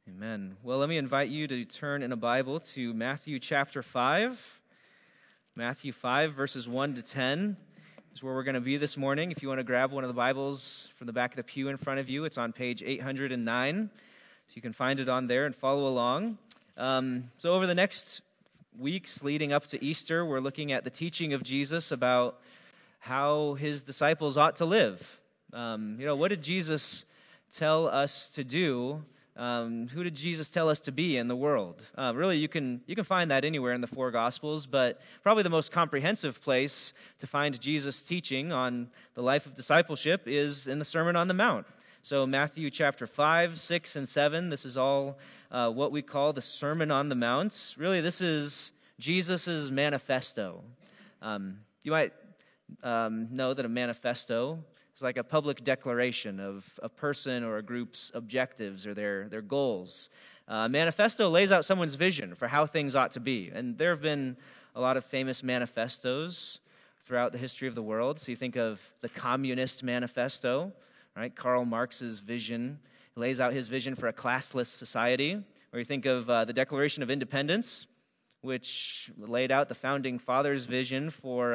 Amen. Well, let me invite you to turn in a Bible to Matthew chapter 5. Matthew 5, verses 1 to 10 is where we're going to be this morning. If you want to grab one of the Bibles from the back of the pew in front of you, it's on page 809. So you can find it on there and follow along. So over the next weeks leading up to Easter, we're looking at the teaching of Jesus about how his disciples ought to live. What did Jesus tell us to do? Who did Jesus tell us to be in the world? Really, you can find that anywhere in the four Gospels, but probably the most comprehensive place to find Jesus' teaching on the life of discipleship is in the Sermon on the Mount. So Matthew chapter 5, 6, and 7, this is all what we call the Sermon on the Mount. Really, this is Jesus' manifesto. You might know that a manifesto is like a public declaration of a person or a group's objectives or their goals. Manifesto lays out someone's vision for how things ought to be. And there have been a lot of famous manifestos throughout the history of the world. So you think of the Communist Manifesto, right? Karl Marx's vision. He lays out his vision for a classless society. Or you think of the Declaration of Independence, which laid out the Founding Fathers' vision for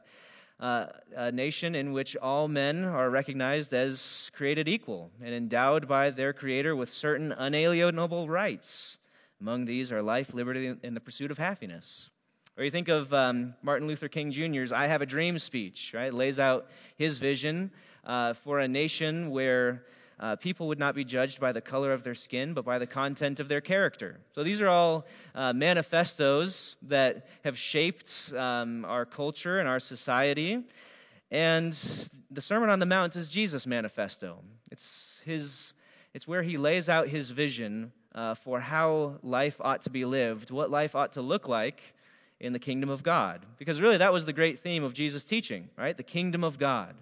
a nation in which all men are recognized as created equal and endowed by their Creator with certain unalienable rights. Among these are life, liberty, and the pursuit of happiness. Or you think of Martin Luther King Jr.'s I Have a Dream speech, right? It lays out his vision for a nation where people would not be judged by the color of their skin, but by the content of their character. So these are all manifestos that have shaped our culture and our society. And the Sermon on the Mount is Jesus' manifesto. It's where he lays out his vision for how life ought to be lived, what life ought to look like in the kingdom of God. Because really that was the great theme of Jesus' teaching, right? The kingdom of God.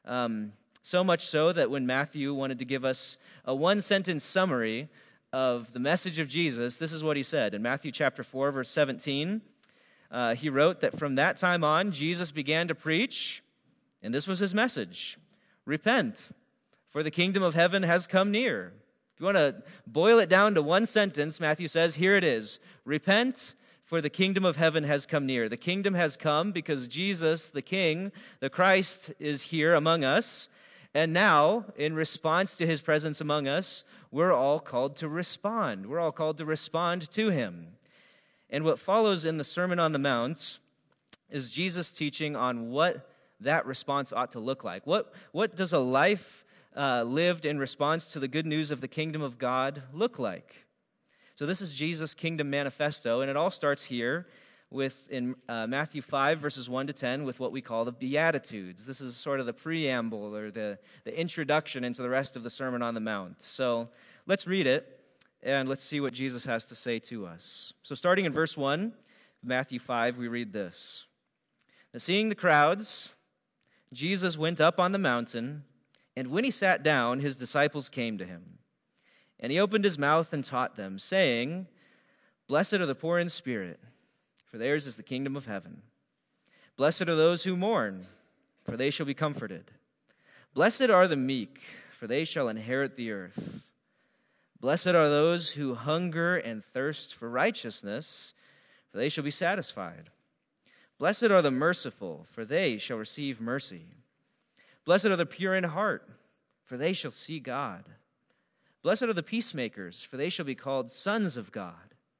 So much so that when Matthew wanted to give us a one-sentence summary of the message of Jesus, this is what he said. In Matthew chapter 4, verse 17, he wrote that from that time on, Jesus began to preach, and this was his message: repent, for the kingdom of heaven has come near. If you want to boil it down to one sentence, Matthew says, here it is: repent, for the kingdom of heaven has come near. The kingdom has come because Jesus, the King, the Christ, is here among us. And now, in response to his presence among us, we're all called to respond. We're all called to respond to him. And what follows in the Sermon on the Mount is Jesus teaching on what that response ought to look like. What does a life lived in response to the good news of the kingdom of God look like? So this is Jesus' kingdom manifesto, and it all starts here in Matthew 5, verses 1 to 10, with what we call the Beatitudes. This is sort of the preamble or the introduction into the rest of the Sermon on the Mount. So let's read it, and let's see what Jesus has to say to us. So starting in verse 1, Matthew 5, we read this. Now, seeing the crowds, Jesus went up on the mountain, and when he sat down, his disciples came to him. And he opened his mouth and taught them, saying, Blessed are the poor in spirit, for theirs is the kingdom of heaven. Blessed are those who mourn, for they shall be comforted. Blessed are the meek, for they shall inherit the earth. Blessed are those who hunger and thirst for righteousness, for they shall be satisfied. Blessed are the merciful, for they shall receive mercy. Blessed are the pure in heart, for they shall see God. Blessed are the peacemakers, for they shall be called sons of God.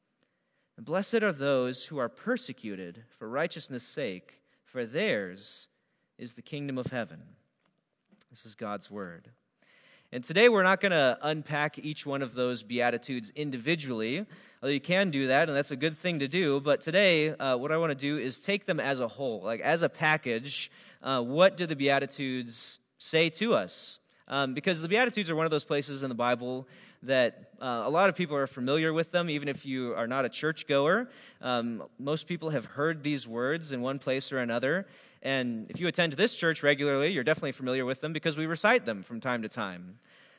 And blessed are those who are persecuted for righteousness' sake, for theirs is the kingdom of heaven. This is God's word. And today we're not going to unpack each one of those Beatitudes individually, although you can do that, and that's a good thing to do. But today, what I want to do is take them as a whole, like as a package. What do the Beatitudes say to us? Because the Beatitudes are one of those places in the Bible that a lot of people are familiar with them, even if you are not a churchgoer. Most people have heard these words in one place or another. And if you attend this church regularly, you're definitely familiar with them because we recite them from time to time.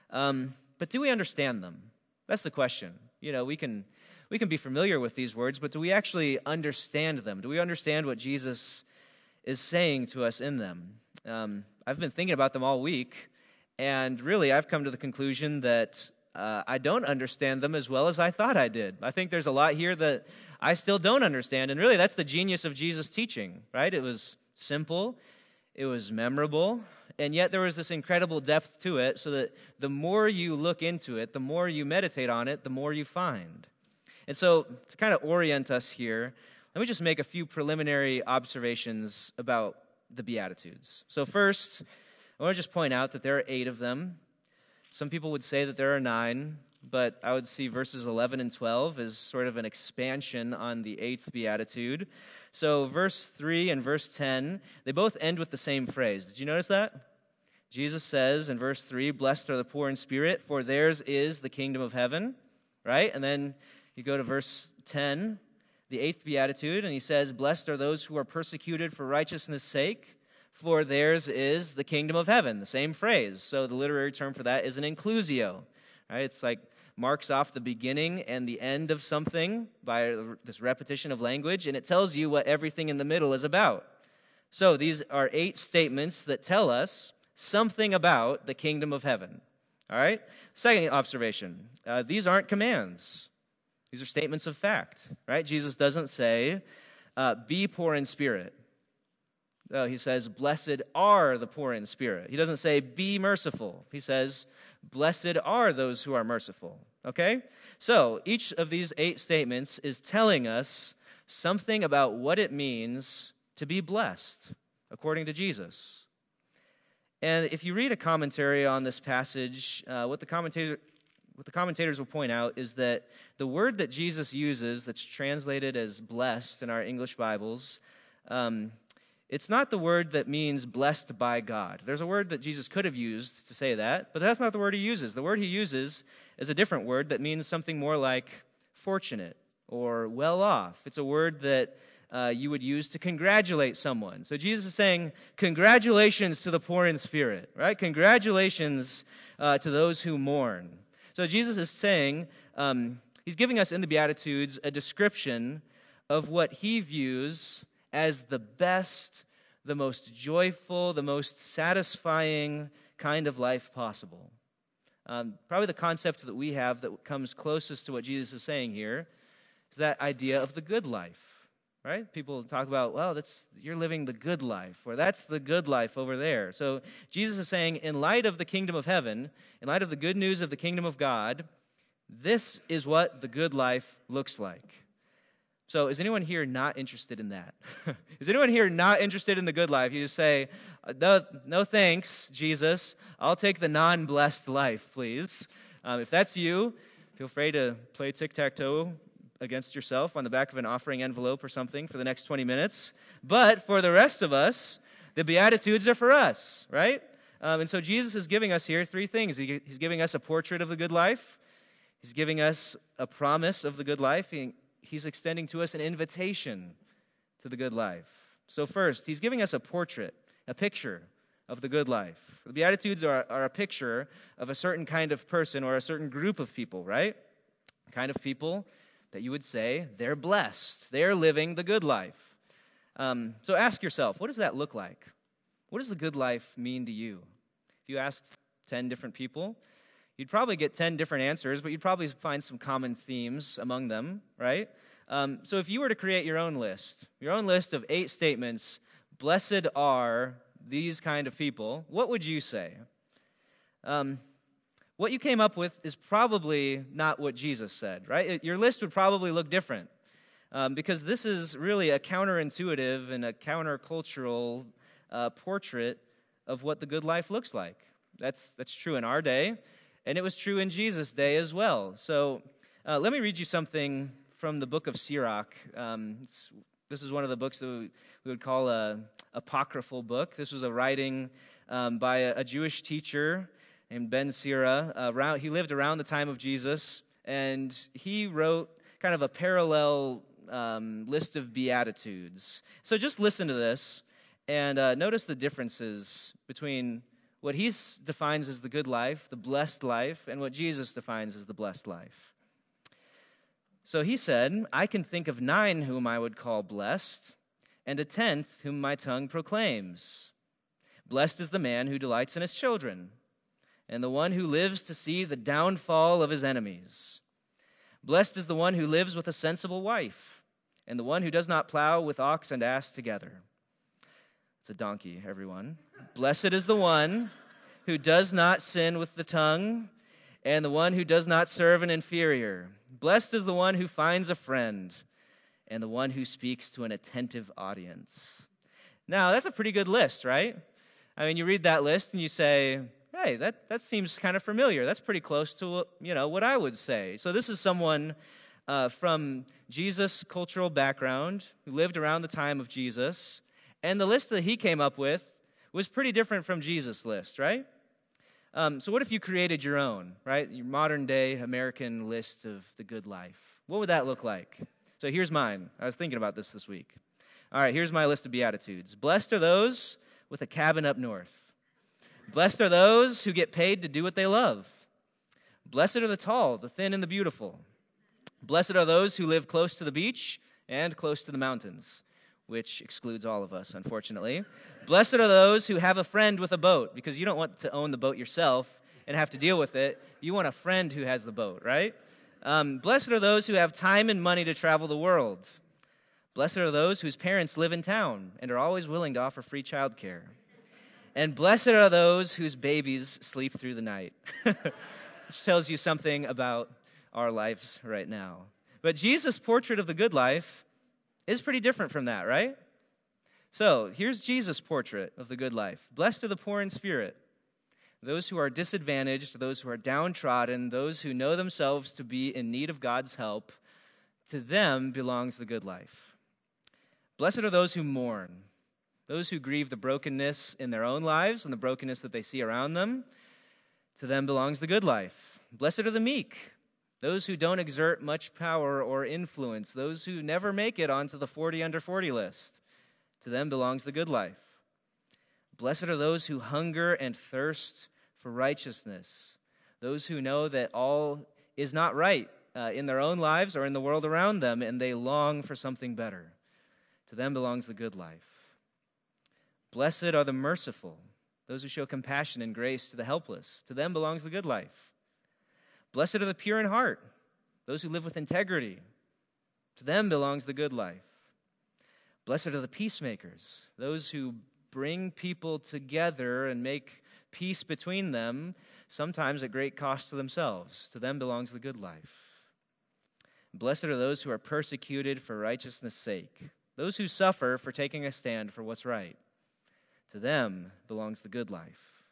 But do we understand them? That's the question. You know, we can be familiar with these words, but do we actually understand them? Do we understand what Jesus is saying to us in them? I've been thinking about them all week. And really, I've come to the conclusion that I don't understand them as well as I thought I did. I think there's a lot here that I still don't understand. And really, that's the genius of Jesus' teaching, right? It was simple, it was memorable, and yet there was this incredible depth to it, so that the more you look into it, the more you meditate on it, the more you find. And so, to kind of orient us here, let me just make a few preliminary observations about the Beatitudes. So first, I want to just point out that there are 8 of them. Some people would say that there are 9, but I would see verses 11 and 12 as sort of an expansion on the 8th Beatitude. So verse 3 and verse 10, they both end with the same phrase. Did you notice that? Jesus says in verse 3, "Blessed are the poor in spirit, for theirs is the kingdom of heaven." Right? And then you go to verse 10, the 8th Beatitude, and he says, "Blessed are those who are persecuted for righteousness' sake, for theirs is the kingdom of heaven." The same phrase. So the literary term for that is an inclusio. Right? It's like marks off the beginning and the end of something by this repetition of language, and it tells you what everything in the middle is about. So these are 8 statements that tell us something about the kingdom of heaven. All right? Second observation, these aren't commands. These are statements of fact, right? Jesus doesn't say, be poor in spirit. No, he says, blessed are the poor in spirit. He doesn't say, be merciful. He says, blessed are those who are merciful. Okay? So each of these 8 statements is telling us something about what it means to be blessed, according to Jesus. And if you read a commentary on this passage, what the commentators will point out is that the word that Jesus uses that's translated as blessed in our English Bibles, it's not the word that means blessed by God. There's a word that Jesus could have used to say that, but that's not the word he uses. The word he uses is a different word that means something more like fortunate or well off. It's a word that you would use to congratulate someone. So Jesus is saying, congratulations to the poor in spirit, right? Congratulations to those who mourn. So Jesus is saying, he's giving us in the Beatitudes a description of what he views as the best, the most joyful, the most satisfying kind of life possible. Probably the concept that we have that comes closest to what Jesus is saying here is that idea of the good life. Right? People talk about, well, you're living the good life, or that's the good life over there. So Jesus is saying, in light of the kingdom of heaven, in light of the good news of the kingdom of God, this is what the good life looks like. So is anyone here not interested in that? Is anyone here not interested in the good life? You just say, no thanks, Jesus. I'll take the non-blessed life, please. If that's you, feel free to play tic-tac-toe against yourself on the back of an offering envelope or something for the next 20 minutes. But for the rest of us, the Beatitudes are for us, right? And so Jesus is giving us here 3 things. He's giving us a portrait of the good life. He's giving us a promise of the good life. He's extending to us an invitation to the good life. So first, he's giving us a portrait, a picture of the good life. The Beatitudes are a picture of a certain kind of person or a certain group of people, right? The kind of people that you would say they're blessed. They're living the good life. So ask yourself, what does that look like? What does the good life mean to you? If you asked 10 different people, you'd probably get 10 different answers, but you'd probably find some common themes among them, right? So if you were to create your own list of 8 statements, blessed are these kind of people, what would you say? What you came up with is probably not what Jesus said, right? Your list would probably look different because this is really a counterintuitive and a countercultural portrait of what the good life looks like. That's true in our day, and it was true in Jesus' day as well. So let me read you something from the book of Sirach. This is one of the books that we would call an apocryphal book. This was a writing by a Jewish teacher named Ben Sira. He lived around the time of Jesus, and he wrote kind of a parallel list of Beatitudes. So just listen to this, and notice the differences between what he defines as the good life, the blessed life, and what Jesus defines as the blessed life. So he said, I can think of 9 whom I would call blessed, and a 10th whom my tongue proclaims. Blessed is the man who delights in his children. and the one who lives to see the downfall of his enemies. Blessed is the one who lives with a sensible wife, and the one who does not plow with ox and ass together. It's a donkey, everyone. Blessed is the one who does not sin with the tongue, and the one who does not serve an inferior. Blessed is the one who finds a friend, and the one who speaks to an attentive audience. Now, that's a pretty good list, right? I mean, you read that list and you say, hey, that seems kind of familiar. That's pretty close to, what I would say. So this is someone from Jesus' cultural background who lived around the time of Jesus, and the list that he came up with was pretty different from Jesus' list, right? So what if you created your own, right? Your modern-day American list of the good life. What would that look like? So here's mine. I was thinking about this week. All right, here's my list of Beatitudes. Blessed are those with a cabin up north. Blessed are those who get paid to do what they love. Blessed are the tall, the thin, and the beautiful. Blessed are those who live close to the beach and close to the mountains, which excludes all of us, unfortunately. Blessed are those who have a friend with a boat, because you don't want to own the boat yourself and have to deal with it. You want a friend who has the boat, right? Blessed are those who have time and money to travel the world. Blessed are those whose parents live in town and are always willing to offer free childcare. And blessed are those whose babies sleep through the night, which tells you something about our lives right now. But Jesus' portrait of the good life is pretty different from that, right? So here's Jesus' portrait of the good life. Blessed are the poor in spirit, those who are disadvantaged, those who are downtrodden, those who know themselves to be in need of God's help. To them belongs the good life. Blessed are those who mourn, those who grieve the brokenness in their own lives and the brokenness that they see around them. To them belongs the good life. Blessed are the meek, those who don't exert much power or influence, those who never make it onto the 40 under 40 list. To them belongs the good life. Blessed are those who hunger and thirst for righteousness, those who know that all is not right in their own lives or in the world around them, and they long for something better. To them belongs the good life. Blessed are the merciful, those who show compassion and grace to the helpless. To them belongs the good life. Blessed are the pure in heart, those who live with integrity. To them belongs the good life. Blessed are the peacemakers, those who bring people together and make peace between them, sometimes at great cost to themselves. To them belongs the good life. Blessed are those who are persecuted for righteousness' sake, those who suffer for taking a stand for what's right. To them belongs the good life.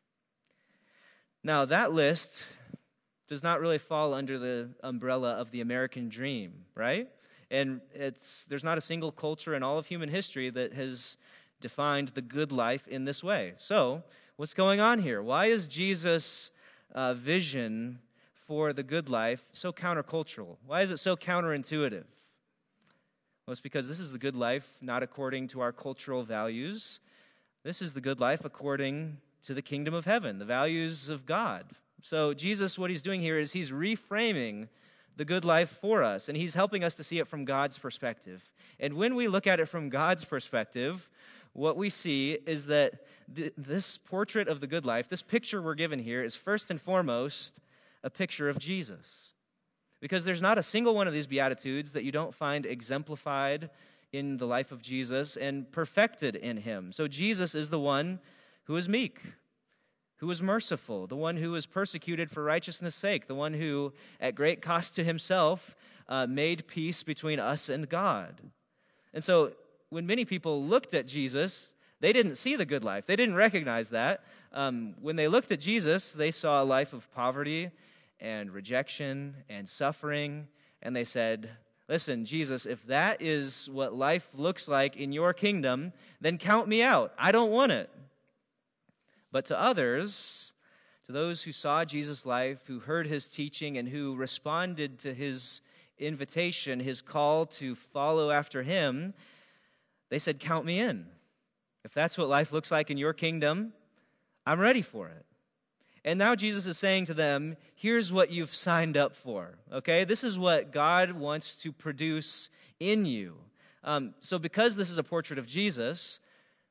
Now, that list does not really fall under the umbrella of the American dream, right? And there's not a single culture in all of human history that has defined the good life in this way. So, what's going on here? Why is Jesus' vision for the good life so countercultural? Why is it so counterintuitive? Well, it's because this is the good life not according to our cultural values. This is the good life according to the kingdom of heaven, the values of God. So Jesus, what he's doing here is he's reframing the good life for us, and he's helping us to see it from God's perspective. And when we look at it from God's perspective, what we see is that this portrait of the good life, this picture we're given here, is first and foremost a picture of Jesus. Because there's not a single one of these Beatitudes that you don't find exemplified in the life of Jesus and perfected in him. So Jesus is the one who is meek, who is merciful, the one who was persecuted for righteousness' sake, the one who, at great cost to himself, made peace between us and God. And so when many people looked at Jesus, they didn't see the good life. They didn't recognize that. When they looked at Jesus, they saw a life of poverty and rejection and suffering, and they said, listen, Jesus, if that is what life looks like in your kingdom, then count me out. I don't want it. But to others, to those who saw Jesus' life, who heard his teaching, and who responded to his invitation, his call to follow after him, they said, count me in. If that's what life looks like in your kingdom, I'm ready for it. And now Jesus is saying to them, here's what you've signed up for, okay? This is what God wants to produce in you. So because this is a portrait of Jesus,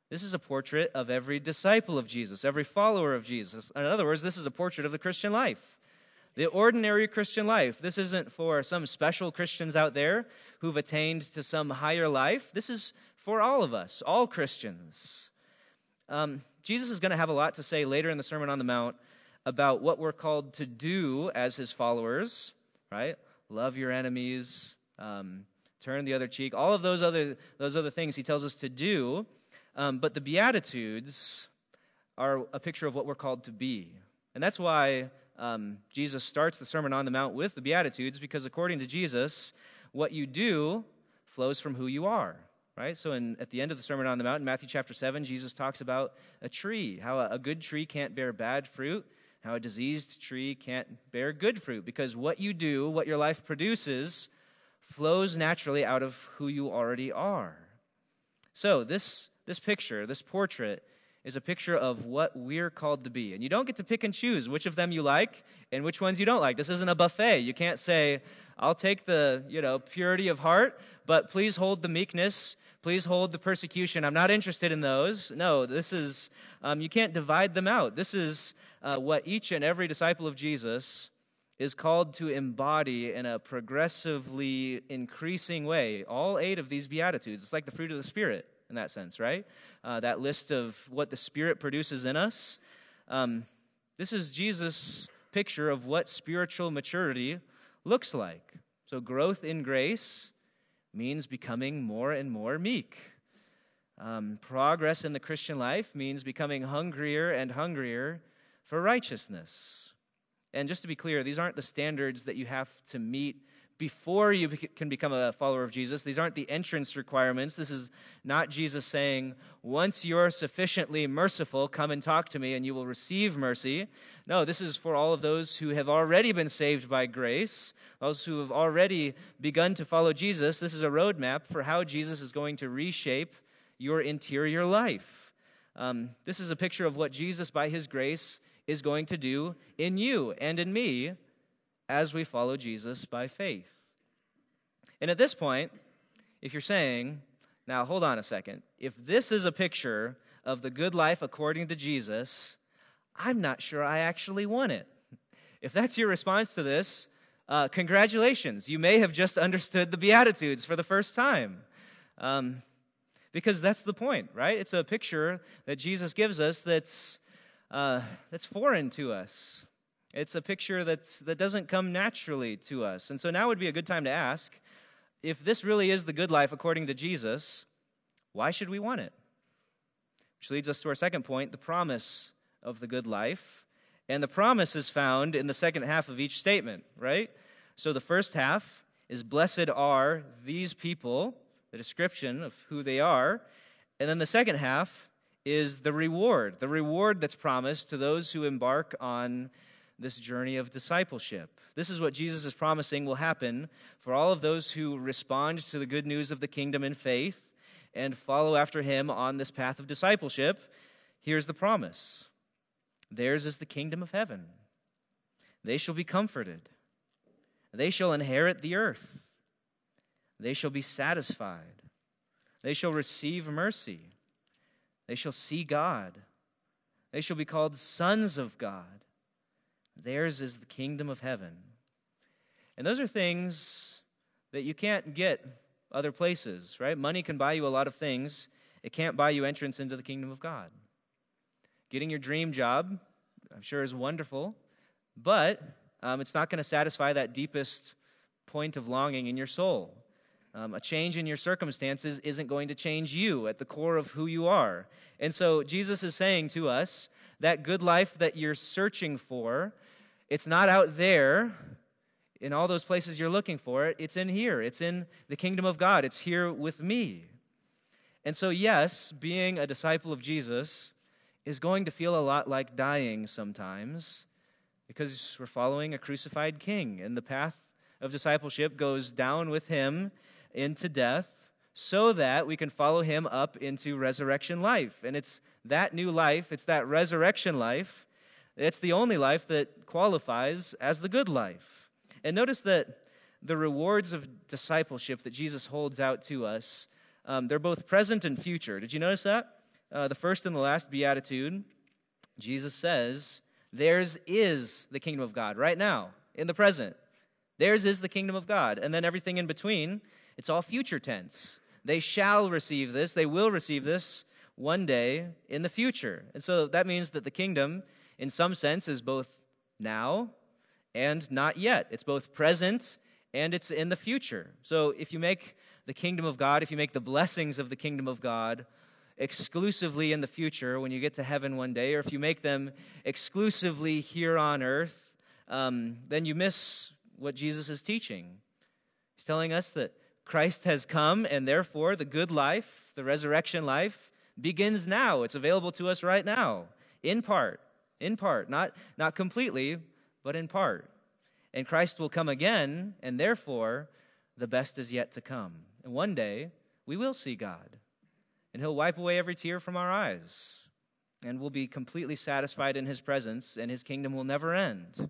This is a portrait of every disciple of Jesus, every follower of Jesus. In other words, this is a portrait of the Christian life, the ordinary Christian life. This isn't for some special Christians out there who've attained to some higher life. This is for all of us, all Christians. Jesus is going to have a lot to say later in the Sermon on the Mount about what we're called to do as his followers, right? Love your enemies, turn the other cheek, all of those other things he tells us to do. But the Beatitudes are a picture of what we're called to be. And that's why Jesus starts the Sermon on the Mount with the Beatitudes, because according to Jesus, what you do flows from who you are, right? So at the end of the Sermon on the Mount, in Matthew chapter 7, Jesus talks about a tree, how a good tree can't bear bad fruit, how a diseased tree can't bear good fruit, because what you do, what your life produces, flows naturally out of who you already are. So this picture, this portrait, is a picture of what we're called to be. And you don't get to pick and choose which of them you like and which ones you don't like. This isn't a buffet. You can't say, I'll take the, purity of heart, but please hold the meekness, please hold the persecution. I'm not interested in those. No, this is, you can't divide them out. This is what each and every disciple of Jesus is called to embody in a progressively increasing way. All 8 of these Beatitudes. It's like the fruit of the Spirit in that sense, right? That list of what the Spirit produces in us. This is Jesus' picture of what spiritual maturity looks like. So growth in grace means becoming more and more meek. Progress in the Christian life means becoming hungrier and hungrier for righteousness. And just to be clear, these aren't the standards that you have to meet before you can become a follower of Jesus. These aren't the entrance requirements. This is not Jesus saying, once you're sufficiently merciful, come and talk to me and you will receive mercy. No, this is for all of those who have already been saved by grace, those who have already begun to follow Jesus. This is a roadmap for how Jesus is going to reshape your interior life. This is a picture of what Jesus, by his grace, is going to do in you and in me as we follow Jesus by faith. And at this point, if you're saying, now hold on a second, if this is a picture of the good life according to Jesus, I'm not sure I actually want it. If that's your response to this, congratulations. You may have just understood the Beatitudes for the first time. Because that's the point, right? It's a picture that Jesus gives us that's foreign to us. It's a picture that doesn't come naturally to us. And so now would be a good time to ask, if this really is the good life according to Jesus, why should we want it? Which leads us to our second point, the promise of the good life. And the promise is found in the second half of each statement, right? So the first half is, blessed are these people, the description of who they are. And then the second half is the reward that's promised to those who embark on this journey of discipleship. This is what Jesus is promising will happen for all of those who respond to the good news of the kingdom in faith and follow after him on this path of discipleship. Here's the promise. Theirs is the kingdom of heaven. They shall be comforted. They shall inherit the earth. They shall be satisfied. They shall receive mercy. They shall see God. They shall be called sons of God. Theirs is the kingdom of heaven. And those are things that you can't get other places, right? Money can buy you a lot of things. It can't buy you entrance into the kingdom of God. Getting your dream job, I'm sure, is wonderful, but it's not going to satisfy that deepest point of longing in your soul. A change in your circumstances isn't going to change you at the core of who you are. And so Jesus is saying to us, that good life that you're searching for, it's not out there in all those places you're looking for it. It's in here. It's in the kingdom of God. It's here with me. And so, yes, being a disciple of Jesus is going to feel a lot like dying sometimes because we're following a crucified king, and the path of discipleship goes down with him into death so that we can follow him up into resurrection life. And it's that new life, it's that resurrection life, it's the only life that qualifies as the good life. And notice that the rewards of discipleship that Jesus holds out to us, they're both present and future. Did you notice that? the first and the last beatitude, Jesus says, theirs is the kingdom of God right now, in the present. Theirs is the kingdom of God. And then everything in between, it's all future tense. They shall receive this, they will receive this one day in the future. And so that means that the kingdom, in some sense, is both now and not yet. It's both present and it's in the future. So if you make the kingdom of God, if you make the blessings of the kingdom of God exclusively in the future when you get to heaven one day, or if you make them exclusively here on earth, then you miss what Jesus is teaching. He's telling us that Christ has come, and therefore the good life, the resurrection life, begins now. It's available to us right now, in part, not completely, but in part. And Christ will come again, and therefore the best is yet to come. And one day we will see God, and He'll wipe away every tear from our eyes, and we'll be completely satisfied in His presence, and His kingdom will never end.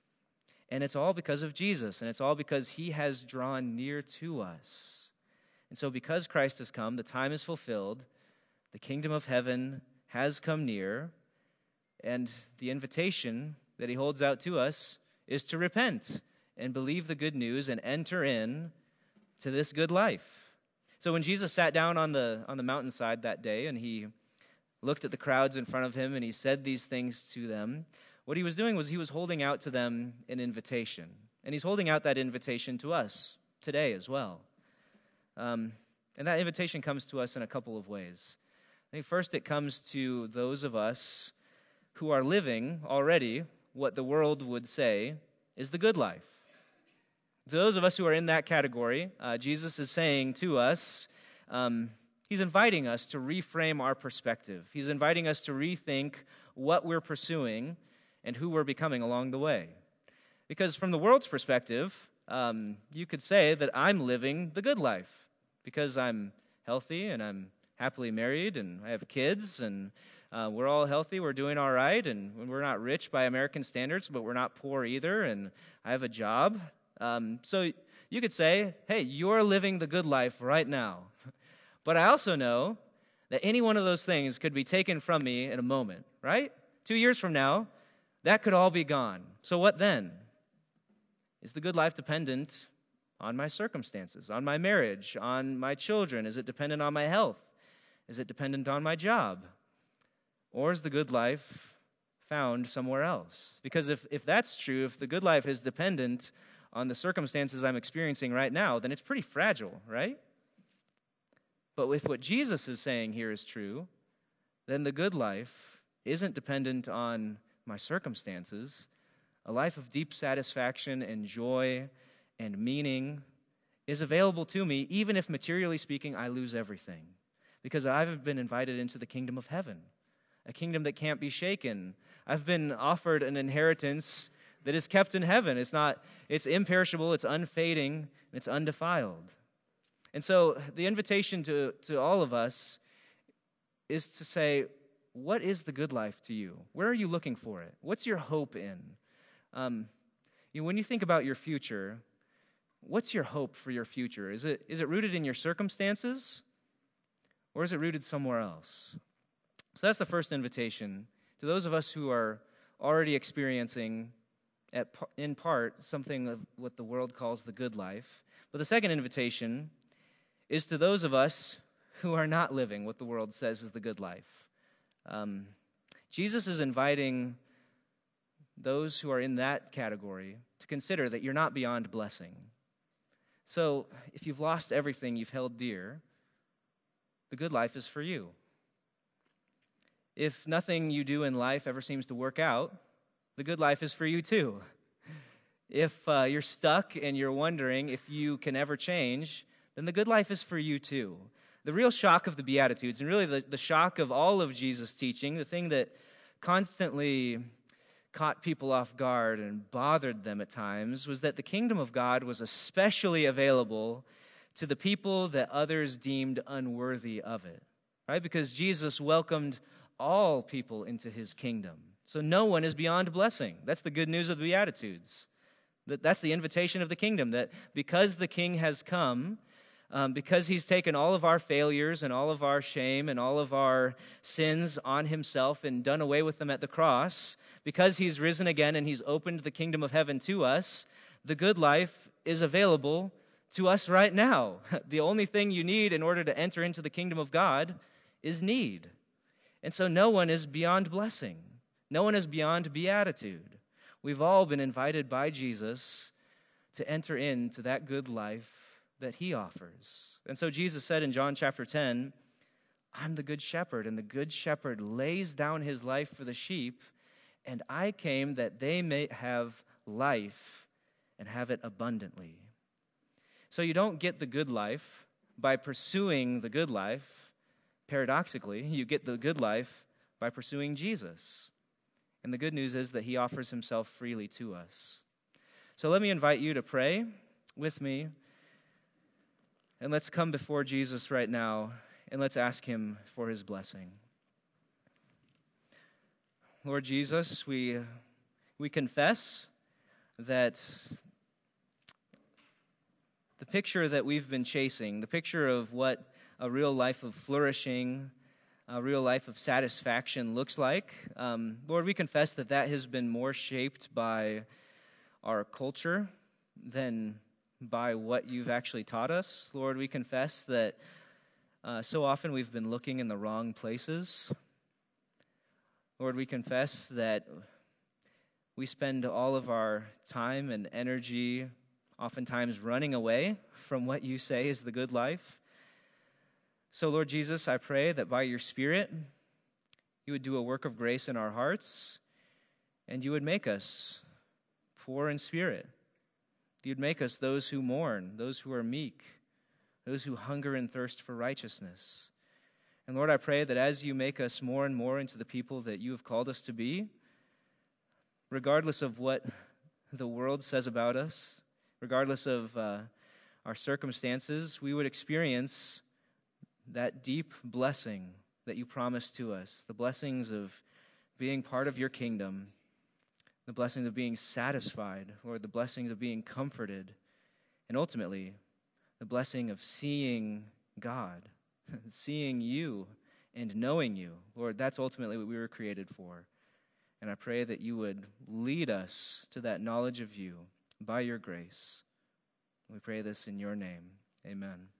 And it's all because of Jesus, and it's all because He has drawn near to us. And so because Christ has come, the time is fulfilled, the kingdom of heaven has come near, and the invitation that He holds out to us is to repent and believe the good news and enter in to this good life. So when Jesus sat down on the mountainside that day, and He looked at the crowds in front of Him, and He said these things to them, what He was doing was He was holding out to them an invitation. And He's holding out that invitation to us today as well. And that invitation comes to us in a couple of ways. I think first it comes to those of us who are living already what the world would say is the good life. To those of us who are in that category, Jesus is saying to us, He's inviting us to reframe our perspective. He's inviting us to rethink what we're pursuing and who we're becoming along the way. Because from the world's perspective, you could say that I'm living the good life because I'm healthy and I'm happily married and I have kids and we're all healthy, we're doing all right, and we're not rich by American standards, but we're not poor either, and I have a job. So you could say, hey, you're living the good life right now. But I also know that any one of those things could be taken from me in a moment, right? 2 years from now, that could all be gone. So what then? Is the good life dependent on my circumstances, on my marriage, on my children? Is it dependent on my health? Is it dependent on my job? Or is the good life found somewhere else? Because if that's true, if the good life is dependent on the circumstances I'm experiencing right now, then it's pretty fragile, right? But if what Jesus is saying here is true, then the good life isn't dependent on my circumstances. A life of deep satisfaction and joy and meaning is available to me, even if materially speaking I lose everything, because I've been invited into the kingdom of heaven, a kingdom that can't be shaken. I've been offered an inheritance that is kept in heaven. It's imperishable, it's unfading, and it's undefiled. And so the invitation to all of us is to say, what is the good life to you? Where are you looking for it? What's your hope in? When you think about your future, what's your hope for your future? Is it rooted in your circumstances, or is it rooted somewhere else? So that's the first invitation to those of us who are already experiencing, in part, something of what the world calls the good life. But the second invitation is to those of us who are not living what the world says is the good life. Jesus is inviting those who are in that category to consider that you're not beyond blessing. So if you've lost everything you've held dear, the good life is for you. If nothing you do in life ever seems to work out, the good life is for you too. If you're stuck and you're wondering if you can ever change, then the good life is for you too. The real shock of the Beatitudes, and really the shock of all of Jesus' teaching, the thing that constantly caught people off guard and bothered them at times, was that the kingdom of God was especially available to the people that others deemed unworthy of it, right? Because Jesus welcomed all people into His kingdom. So no one is beyond blessing. That's the good news of the Beatitudes. That's the invitation of the kingdom, that because the King has come, because he's taken all of our failures and all of our shame and all of our sins on himself and done away with them at the cross, because he's risen again and he's opened the kingdom of heaven to us, the good life is available to us right now. The only thing you need in order to enter into the kingdom of God is need. And so no one is beyond blessing. No one is beyond beatitude. We've all been invited by Jesus to enter into that good life that he offers. And so Jesus said in John chapter 10, I'm the good shepherd, and the good shepherd lays down his life for the sheep, and I came that they may have life and have it abundantly. So you don't get the good life by pursuing the good life. Paradoxically, you get the good life by pursuing Jesus. And the good news is that he offers himself freely to us. So let me invite you to pray with me, and let's come before Jesus right now, and let's ask him for his blessing. Lord Jesus, we confess that the picture that we've been chasing, the picture of what a real life of flourishing, a real life of satisfaction looks like, Lord, we confess that that has been more shaped by our culture than by what you've actually taught us. Lord, we confess that so often we've been looking in the wrong places. Lord, we confess that we spend all of our time and energy oftentimes running away from what you say is the good life. So, Lord Jesus, I pray that by your Spirit, you would do a work of grace in our hearts, and you would make us poor in spirit. You'd make us those who mourn, those who are meek, those who hunger and thirst for righteousness. And Lord, I pray that as you make us more and more into the people that you have called us to be, regardless of what the world says about us, regardless of our circumstances, we would experience that deep blessing that you promised to us, the blessings of being part of your kingdom, the blessings of being satisfied, Lord, the blessings of being comforted, and ultimately, the blessing of seeing God, seeing you and knowing you. Lord, that's ultimately what we were created for. And I pray that you would lead us to that knowledge of you by your grace. We pray this in your name. Amen.